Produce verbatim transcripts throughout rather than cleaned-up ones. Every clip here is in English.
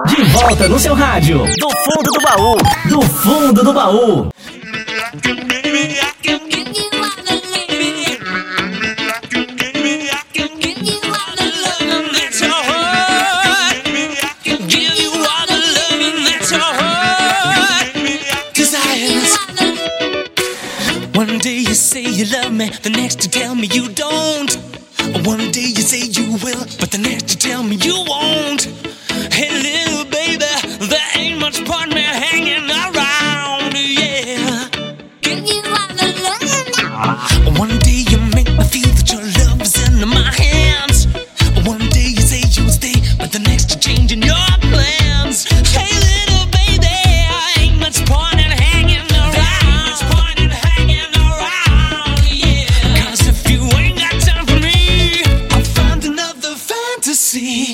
De volta no seu rádio. Do fundo do baú. Do fundo do baú. One day you say you love me, the next you tell me you don't. One day you say you will, but the next you tell me you won't. Hey little baby, there ain't much point me hanging around, yeah. Give you all the love. One day you make me feel that your love is in my hands. One day you say you'll stay, but the next you're changing your plans. Hey little baby, ain't much point in hanging around. Much point in hanging around, yeah. 'Cause if you ain't got time for me, I'll find another fantasy.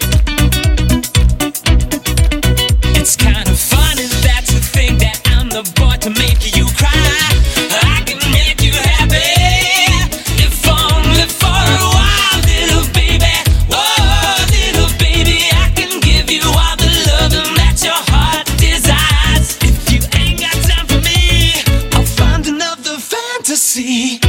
It's kind of funny that you think that I'm the boy to make you cry. I can make you happy, if only for a while, little baby. Oh, little baby, I can give you all the loving that your heart desires. If you ain't got time for me, I'll find another fantasy.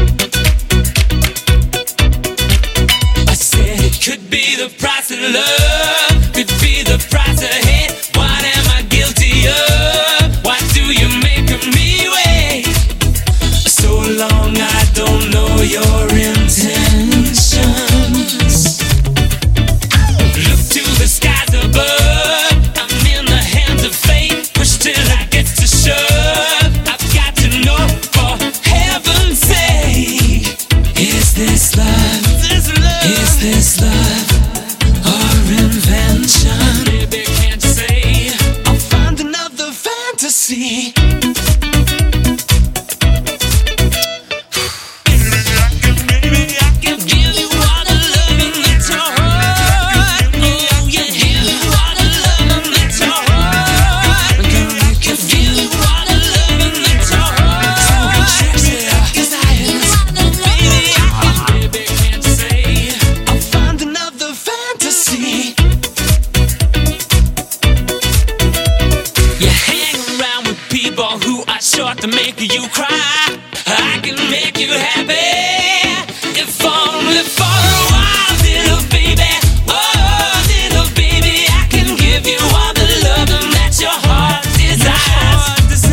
I said it could be the price of love, could be the price of hate. What am I guilty of? Why do you make me wait so long? I don't know your intentions. Look to the skies above, I'm in the hands of fate. Push till I get to shove. I've got to know, for heaven's sake, is this love? Is this love or invention? Baby, can't you say I'll find another fantasy? Baby, I can give you all the loving that's your heart. Oh yeah, give you all the loving that's your heart. Girl, I can give you all the loving that's your heart. So sexy, 'cause I am. Baby, I can, baby, can't you say I'll find another fantasy? You hang around with people who are sure to make you cry. I can make you happy, if only for a while, little baby. Oh, little baby, I can give you all the loving that your heart desires.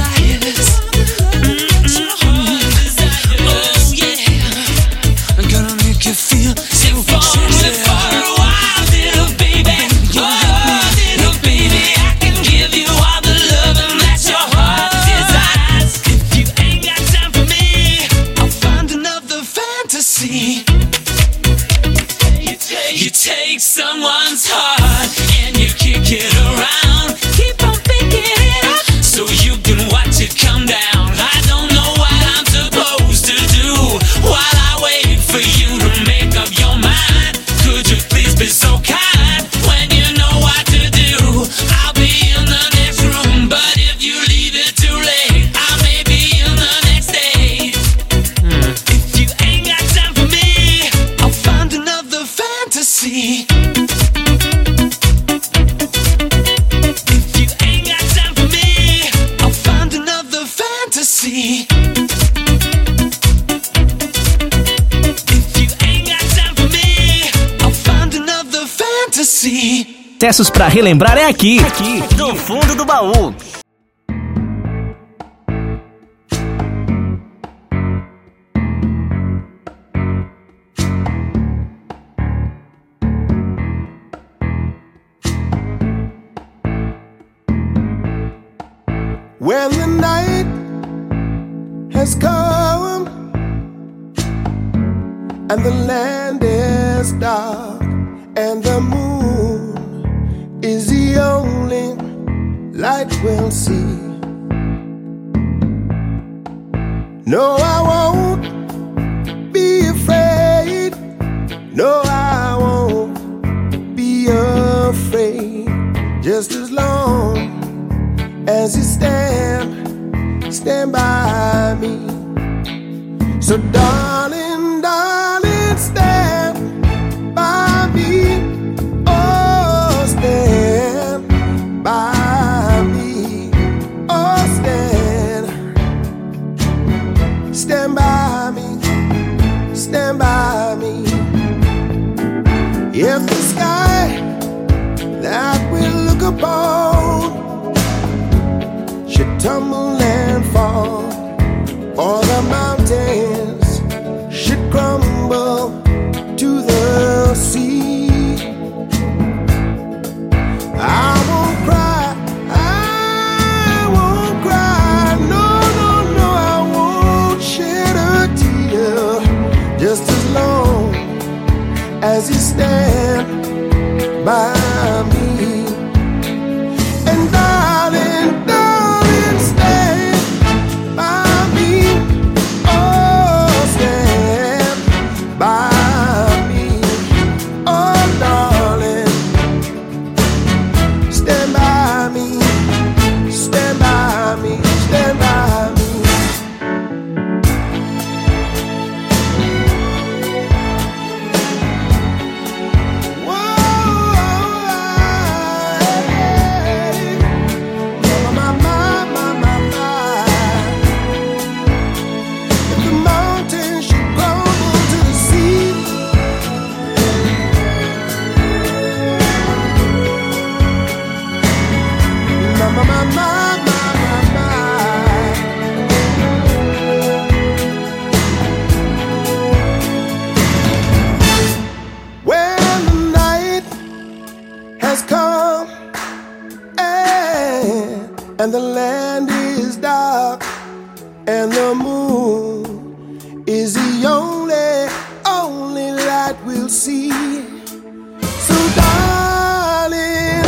Oh yeah, gonna make you feel so only for a while, little baby. Oh, little baby, I can give you all the loving that your heart desires. If you ain't got time for me, I'll find another fantasy. You take, you take someone's heart and you kick it around. Keep on picking it up so you can watch it come down. I don't know what I'm supposed to do while I wait for you to make up your mind. Could you please be so kind when you know what to do? I'll be in the next room, but if you leave it too late, I may be in the next day. If you ain't got time for me, I'll find another fantasy. If you ain't got time for me, I'll find another fantasy. If you ain't got time for me, I'll find another fantasy. Acessos pra relembrar é aqui. Aqui, do fundo do baú. When the night has come and the land is dark and the moon is the only light we'll see. No, I won't be afraid. No, I won't be afraid. Just as long as you stand, stand by me. So darling, darling, stand by me. Oh, stand upon should tumble and fall, or the mountains should crumble to the sea, I won't cry, I won't cry, no, no, no, I won't shed a tear, just as long as you stand by me. And darling, darling, stand by me. Oh, stand by me. Oh, darling, stand by me. Stand by me. Stand by me. And the land is dark, and the moon is the only, only light we'll see. So darling,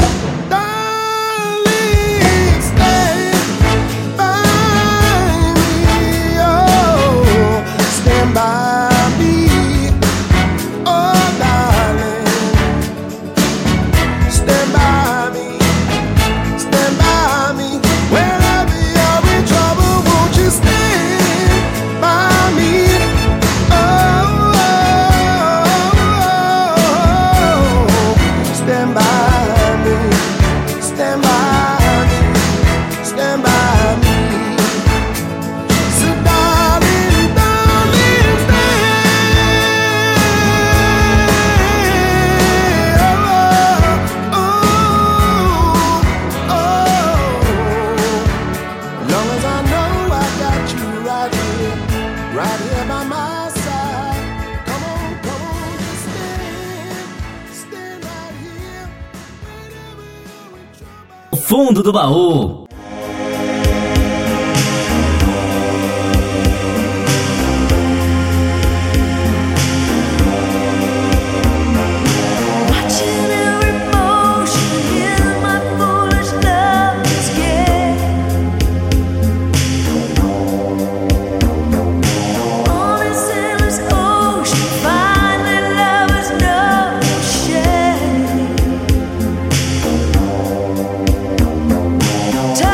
darling, stand by me, oh, stand by me, oh, darling, stand by me, stand by me. Wherever you're in trouble, won't you stand by me? Oh, oh, oh, stand by me, stand by me, stand by me. So darling, darling, stand. Oh, oh, oh. Long as I know I got you right here, right here by my side. Come on, come on, just stand, stand right here. Whenever you're in trouble. Fundo do baú. Watching every motion in my foolish love is scared. On this endless ocean, finding lovers no shame.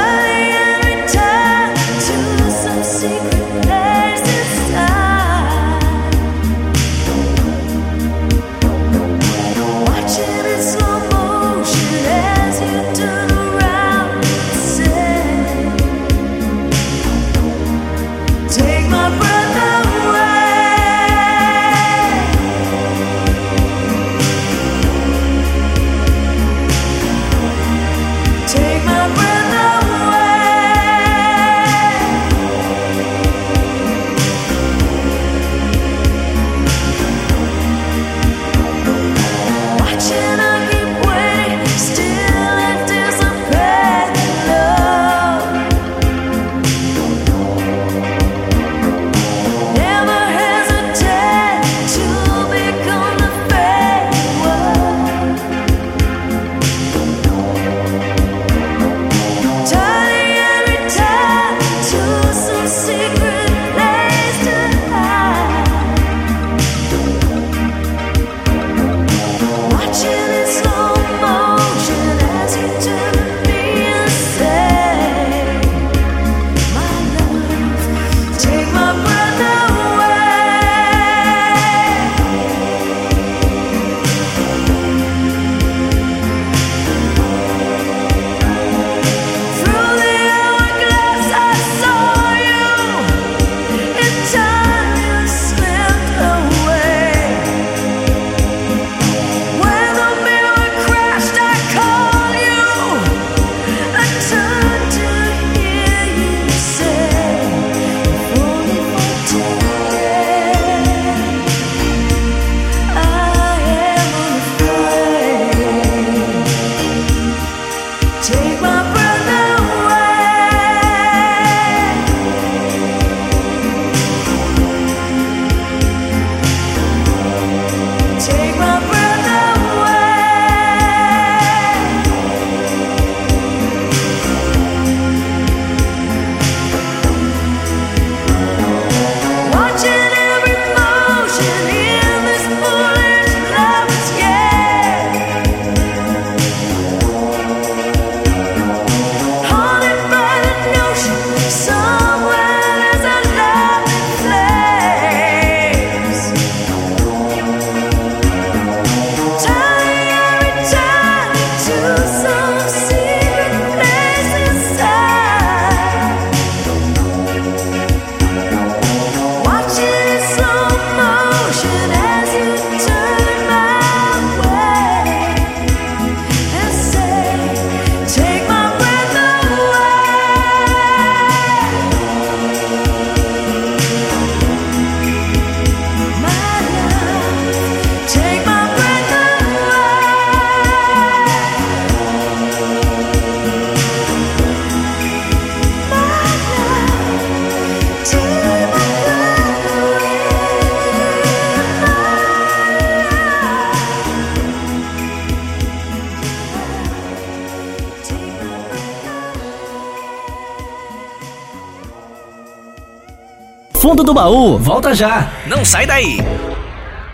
Take my breath away. Take my breath away. Watching every motion in this foolish love scare. Haunted by the notion somewhere there's a love that flames. Turning every time to some secret place inside. Watching in slow motion as you turn my way and say, take my breath away. My love, take my breath away. My love, take my breath away. Fundo do baú, volta já. Não sai daí.